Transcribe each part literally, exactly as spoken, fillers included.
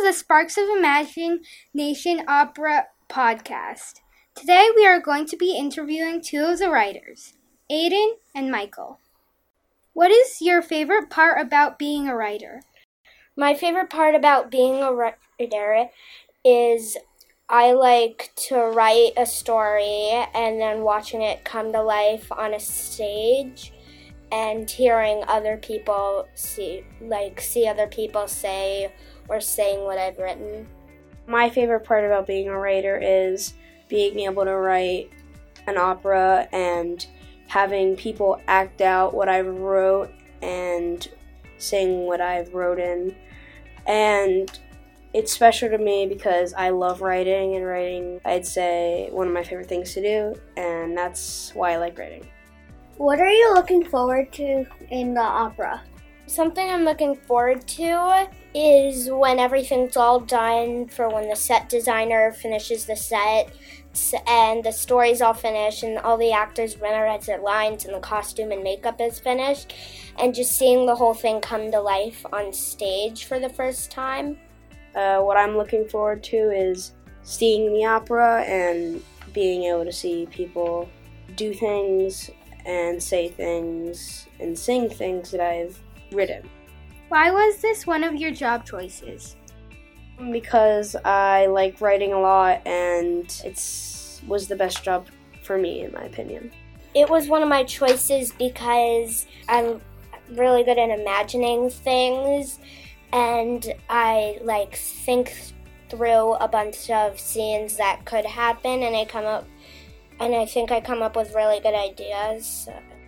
to the Sparks of Imagination Opera podcast. Today we are going to be interviewing two of the writers, Aiden and Michael. What is your favorite part about being a writer? My favorite part about being a writer is I like to write a story and then watching it come to life on a stage and hearing other people see, like, see other people say or saying what I've written. My favorite part about being a writer is being able to write an opera and having people act out what I wrote and sing what I've wrote in. And it's special to me because I love writing, and writing, I'd say, one of my favorite things to do, and that's why I like writing. What are you looking forward to in the opera? Something I'm looking forward to is when everything's all done, for when the set designer finishes the set and the story's all finished and all the actors memorize their lines and the costume and makeup is finished, and just seeing the whole thing come to life on stage for the first time. Uh, what I'm looking forward to is seeing the opera and being able to see people do things and say things and sing things that I've written. Why was this one of your job choices? Because I like writing a lot, and it's was the best job for me, in my opinion. It was one of my choices because I'm really good at imagining things, and I like think through a bunch of scenes that could happen, and I come up and I think I come up with really good ideas.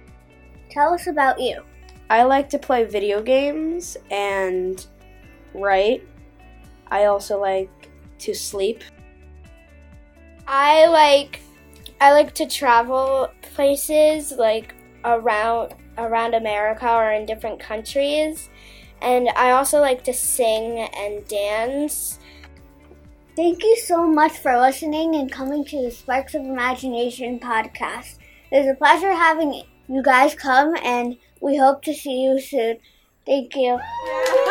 Tell us about you. I like to play video games and write. I also like to sleep. I like I like to travel places like around around America or in different countries. And I also like to sing and dance. Thank you so much for listening and coming to the Sparks of Imagination podcast. It was a pleasure having you guys come, and we hope to see you soon. Thank you.